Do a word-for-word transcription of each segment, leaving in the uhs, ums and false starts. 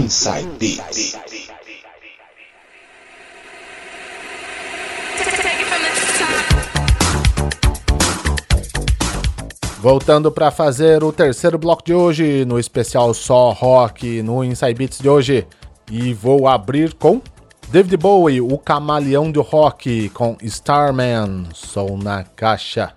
Inside Beats. Voltando para fazer o terceiro bloco de hoje, no especial Só Rock, no Inside Beats de hoje. E vou abrir com David Bowie, o camaleão do rock, com Starman, Som na Caixa.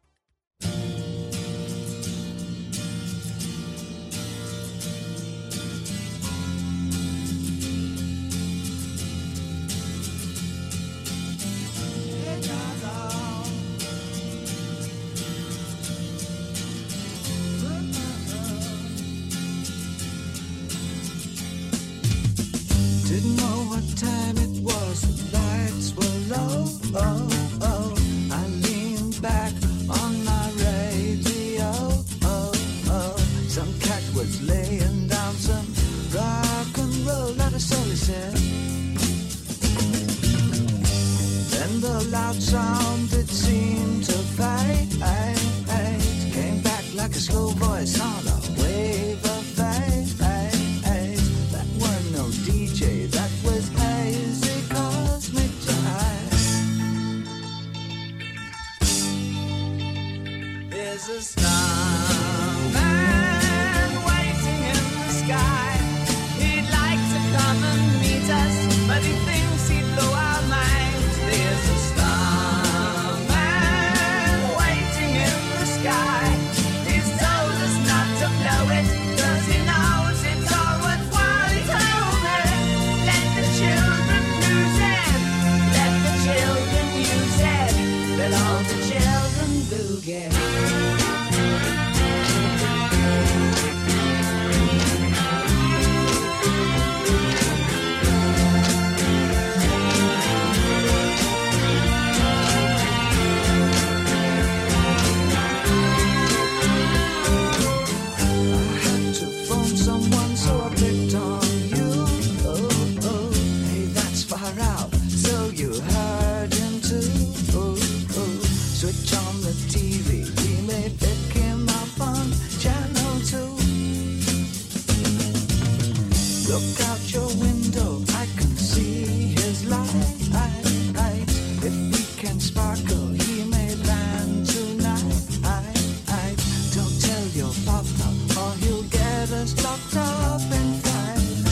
Didn't know what time it was, the lights were low, oh, oh. I leaned back on my radio, oh, oh. Some cat was laying down some rock and roll, not a soul he said. Then the loud sound, it seemed to fade, came back like a slow voice on a wave of fade. There's a starman waiting in the sky. He'd like to come and meet us, but he thinks he'd blow our minds. There's a starman waiting in the sky. He's told us not to blow it, 'cause he knows it's all worthwhile. He told me, let the children use it, let the children use it, let all the children boogie. Look out your window, I can see his light. If he can sparkle, he may land tonight. Don't tell your papa, or he'll get us locked up in fight.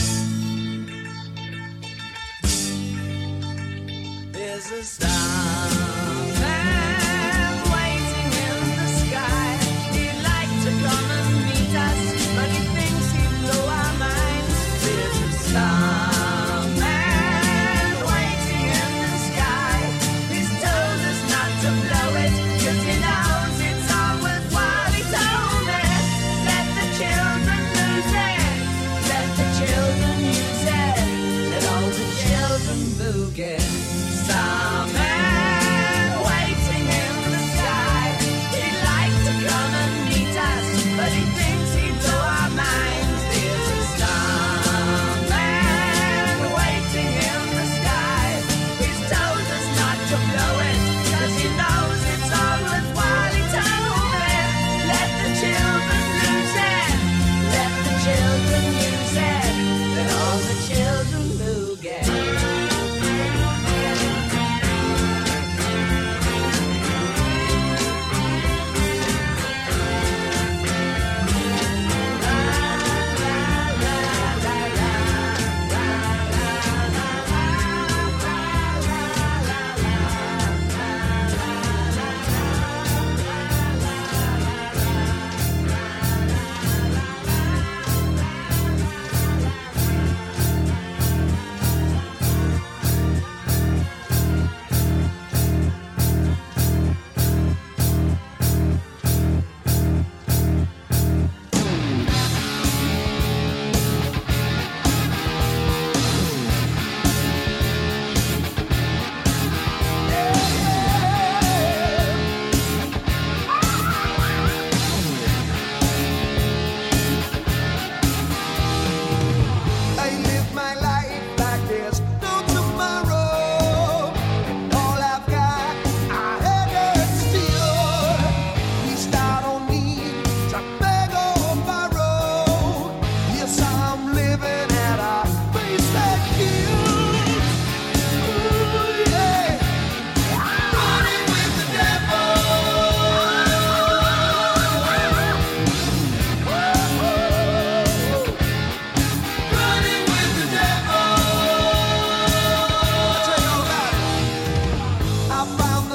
There's a starman waiting in the sky. He'd like to come and meet us, but he thinks he'd blow our minds. There's a starman waiting in the sky. He's told us not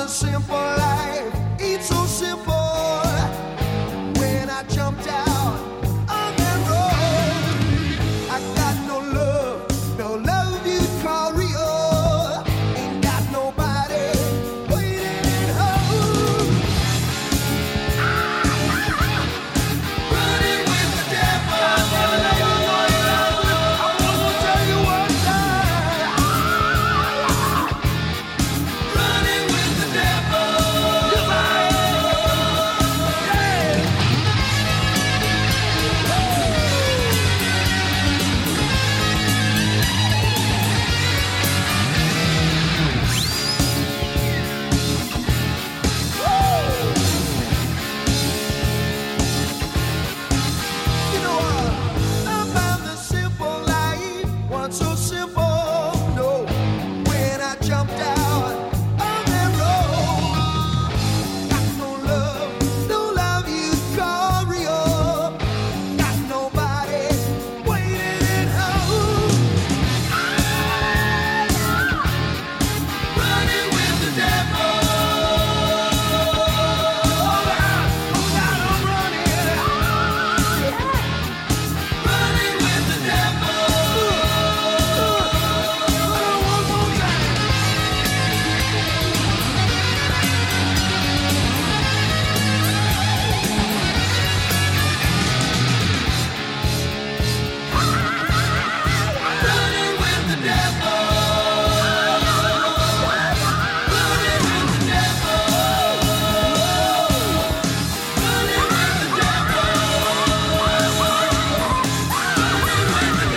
the simple life, it's so simple. When I jumped out on that road, I got no love, no love you'd call real. Ain't got nobody waiting at home. Running with the devil. I wanna tell you one time. Running with the devil. Yes, I am. Yeah. You know what? I found the simple life once so simple. No, when I jumped out on that road, got no love, no love you'd call real. Got nobody waiting at home. Running with the devil. Oh God, oh God, I'm running. Running with the devil. One more time. Running with the devil. Running with the devil. Running with the devil. Running with the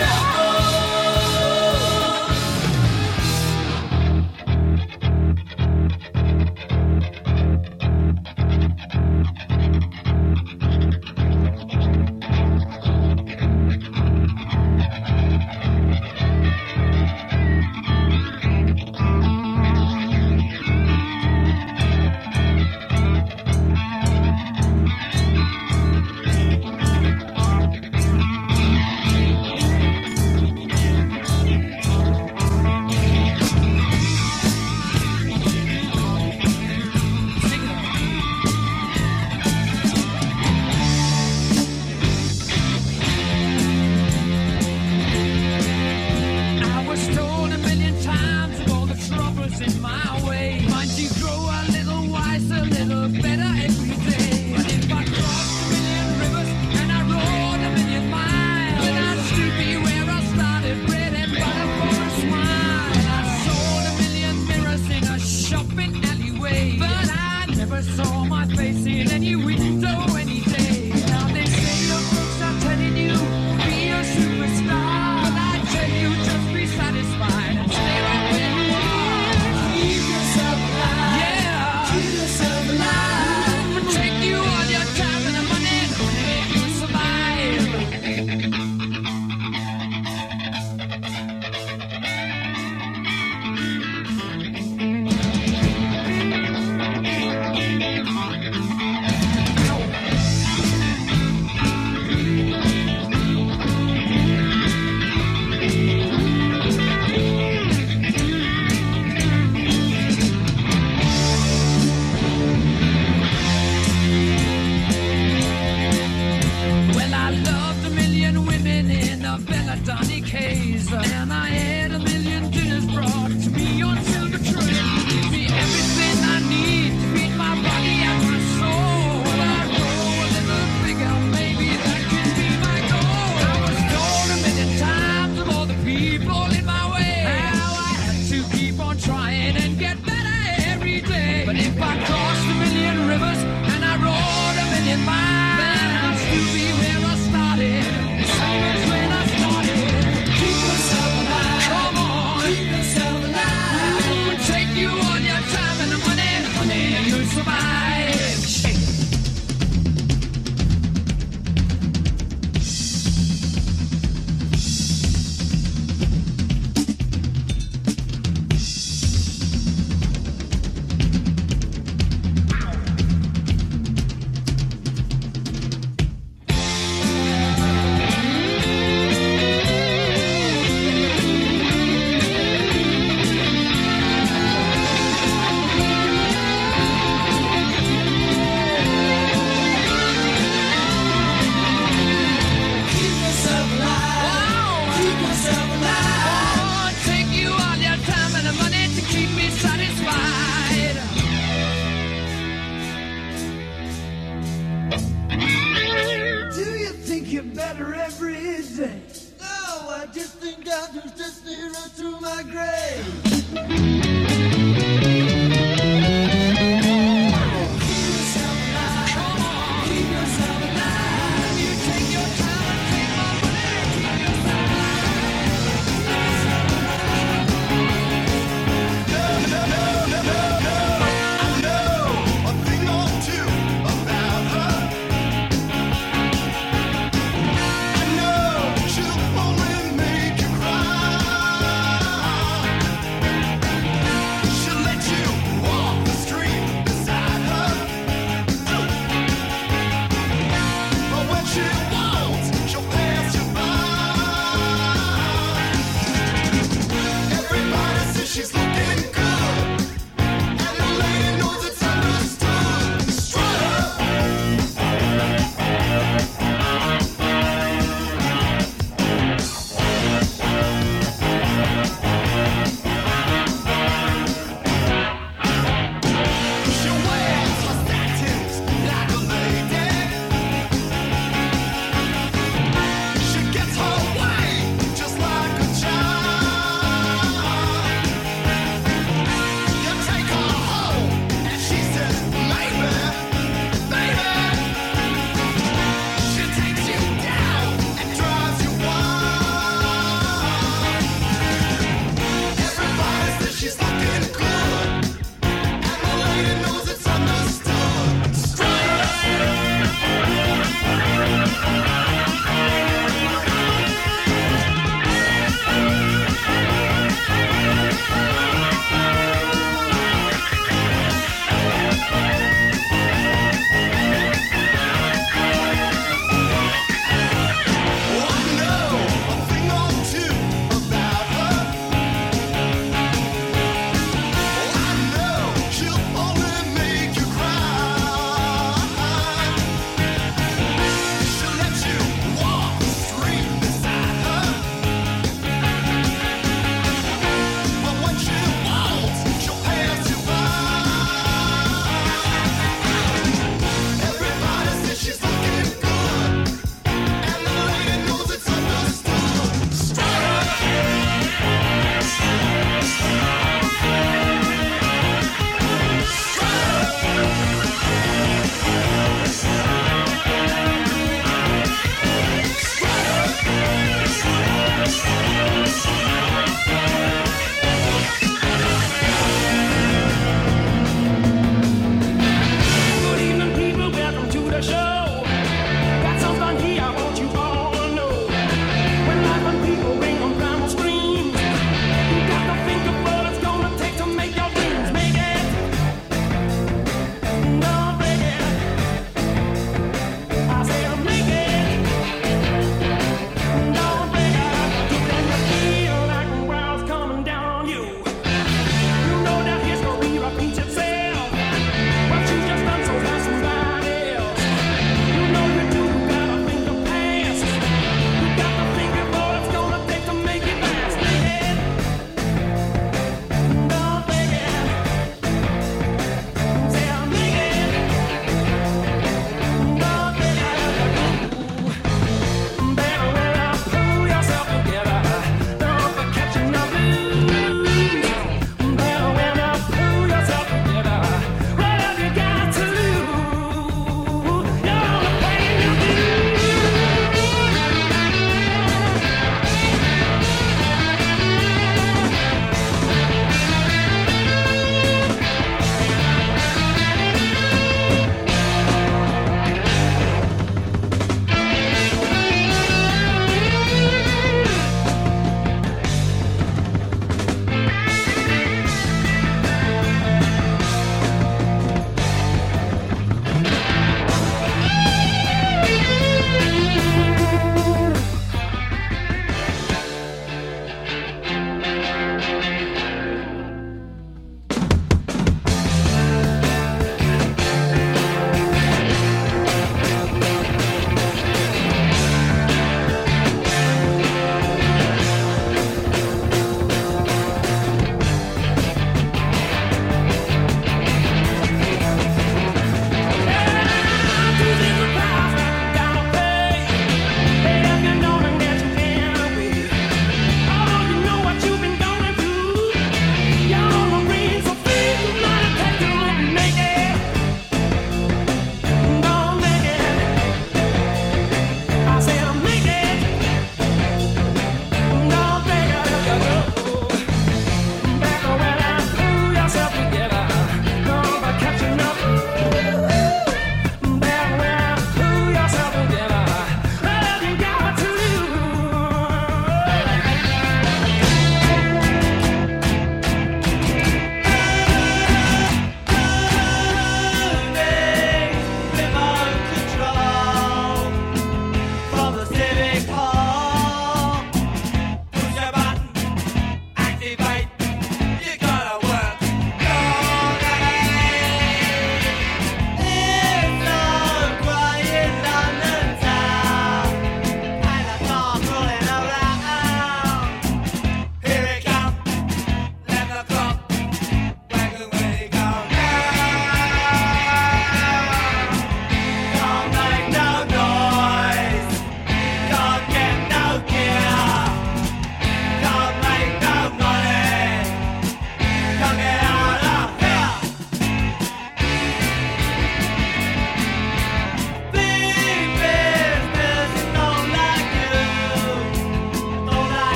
I was told a million times of all the troubles in my way. Might you grow a little wiser, a little better every day. But if I crossed a million rivers and I rode a million miles, then I'd still be where I started, bread and butter for a smile. And I sold a million mirrors in a shopping alleyway, but I never saw my face in any window any day. Now they say your books are telling you be a superstar, but I tell you just be satisfied and stay right where you are. Keep yourself alive. Yeah. Keep yourself alive. Take you all your time and the money to make you survive. Well, I loved a million women in a Belladonna case, and I had a million dinners brought to me on silver tray. Give me everything I need to feed my body and my soul. Well, I grow a little bigger, maybe that can be my goal. I was told a million times of all the people in my way how I had to keep on trying and get better every day. But if I crossed a million rivers and I rode a million miles, then I'll still be where I started, same as when I started. Keep yourself alive. Come on. Keep yourself alive. Take you all your time and the money, money, and you'll survive. Shake. say? No, I just think I'll just sit here to my grave. I know she'll only make you cry.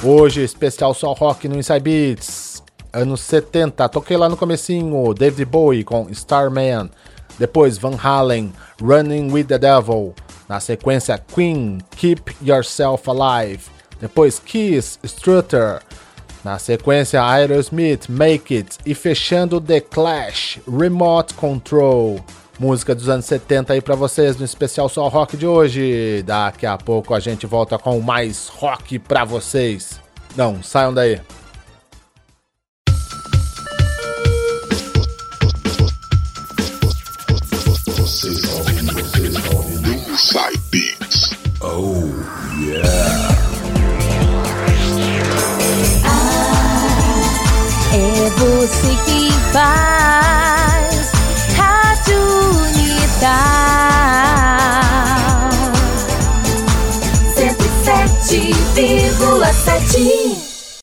Hoje, especial só rock no Inside Beats. Anos setenta, toquei lá no comecinho, David Bowie com Starman. Depois Van Halen, Running with the Devil. Na sequência, Queen, Keep Yourself Alive. Depois Kiss, Strutter. Na sequência, Aerosmith, Make It. E fechando, The Clash, Remote Control. Música dos anos setenta aí pra vocês no especial só rock de hoje. Daqui a pouco a gente volta com mais rock pra vocês. Não, saiam daí. Inside Beats. Oh, yeah. Ah, é você que faz Rádio Unidade cento e sete vírgula sete.